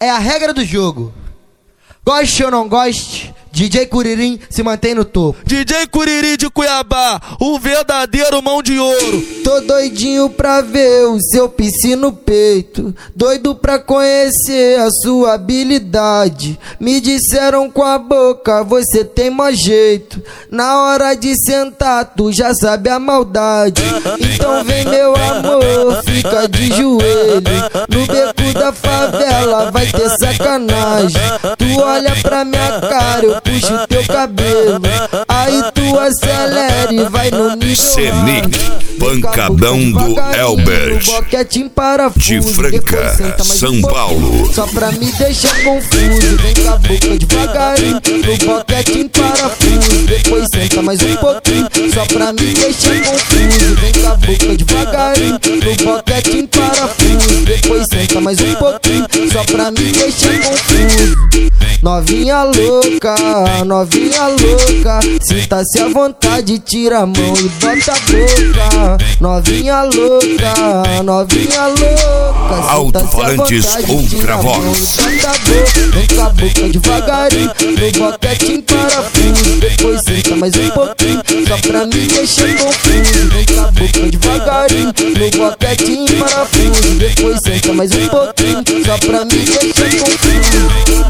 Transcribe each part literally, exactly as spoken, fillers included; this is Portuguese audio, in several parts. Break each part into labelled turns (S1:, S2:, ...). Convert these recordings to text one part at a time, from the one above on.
S1: é a regra do jogo. Goste ou não goste, D J Curirim se mantém no topo.
S2: D J Curirim de Cuiabá, o verdadeiro mão de ouro.
S1: Tô doidinho pra ver o seu piercing no peito, doido pra conhecer a sua habilidade. Me disseram com a boca, você tem mais jeito. Na hora de sentar, tu já sabe a maldade. Então vem meu amor, fica de joelho. No beco da favela vai ter sacanagem. Tu olha pra minha cara, eu puxo teu cabelo. Aí tu acelera e vai no nível.
S3: Senic, pancadão do Elbert, de Franca, São Paulo.
S1: Só pra me deixar confuso, vem com a boca devagarinho, no boquete em parafuso. Depois senta mais um pouquinho, só pra me deixar confuso. Vem com a boca devagarinho, no boquete em parafuso. Depois senta mais um pouquinho, só pra me deixar confuso. Novinha louca, novinha louca, sinta-se à vontade, tira a mão e bota a boca. Novinha louca, novinha louca,
S3: alto-falantes Ultra Voz.
S1: Vem com a boca devagarinho, no boquete em parafuso. Depois senta mais um pouquinho, só pra me deixar confuso. Vem com a boca devagarinho, no boquete em parafuso. Depois senta mais um pouquinho, só pra me deixar confuso.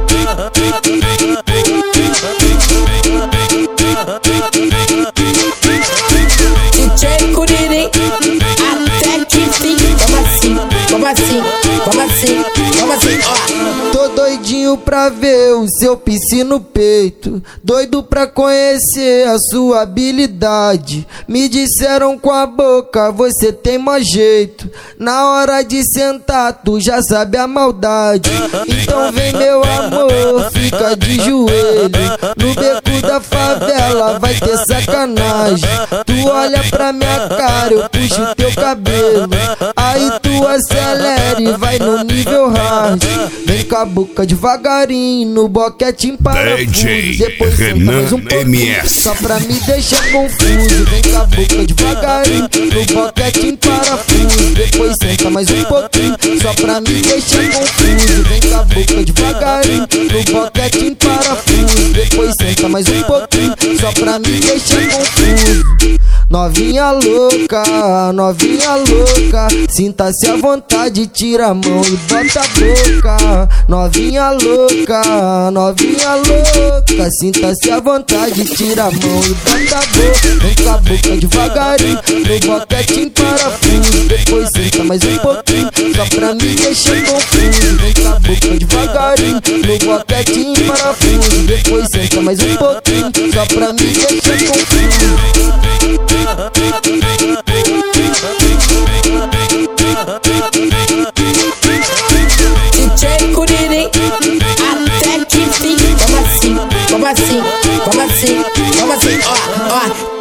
S4: D J Curirim, até que fim. Como assim, como assim, como assim, como assim, ó.
S1: Tô doidinho pra ver o seu piercing no peito, doido pra conhecer a sua habilidade. Me disseram com a boca, você tem mais jeito. Na hora de sentar, tu já sabe a maldade. Então vem meu amor, fica de joelho. No beco da favela vai ter sacanagem. Tu olha pra minha cara, eu puxo teu cabelo. Aí tu acelera e vai no nível hard. Vem com a boca devagarinho, no boquete em parafuso. Depois senta mais um pouquinho, só pra me deixar confuso. Vem com a boca devagarinho, no boquete em parafuso. Depois senta mais um pouquinho, só pra me deixar confuso. Vem com a boca devagarinho, no boquete em parafuso. Depois senta mais um pouquinho, só pra me deixar confuso. Novinha louca, novinha louca, sinta-se à vontade, tira a mão e bota a boca. Novinha louca, novinha louca, sinta-se à vontade, tira a mão e bota a boca. Vem com a boca devagarinho, no boquete em parafuso. Depois senta mais um pouquinho, só pra me deixar confuso. Vem com a boca devagarinho, no boquete em parafuso. Depois senta mais um pouquinho, só pra me deixar confuso.
S4: D J Curirim, até que fim. Como assim, como assim, como assim, como assim, ó, ó.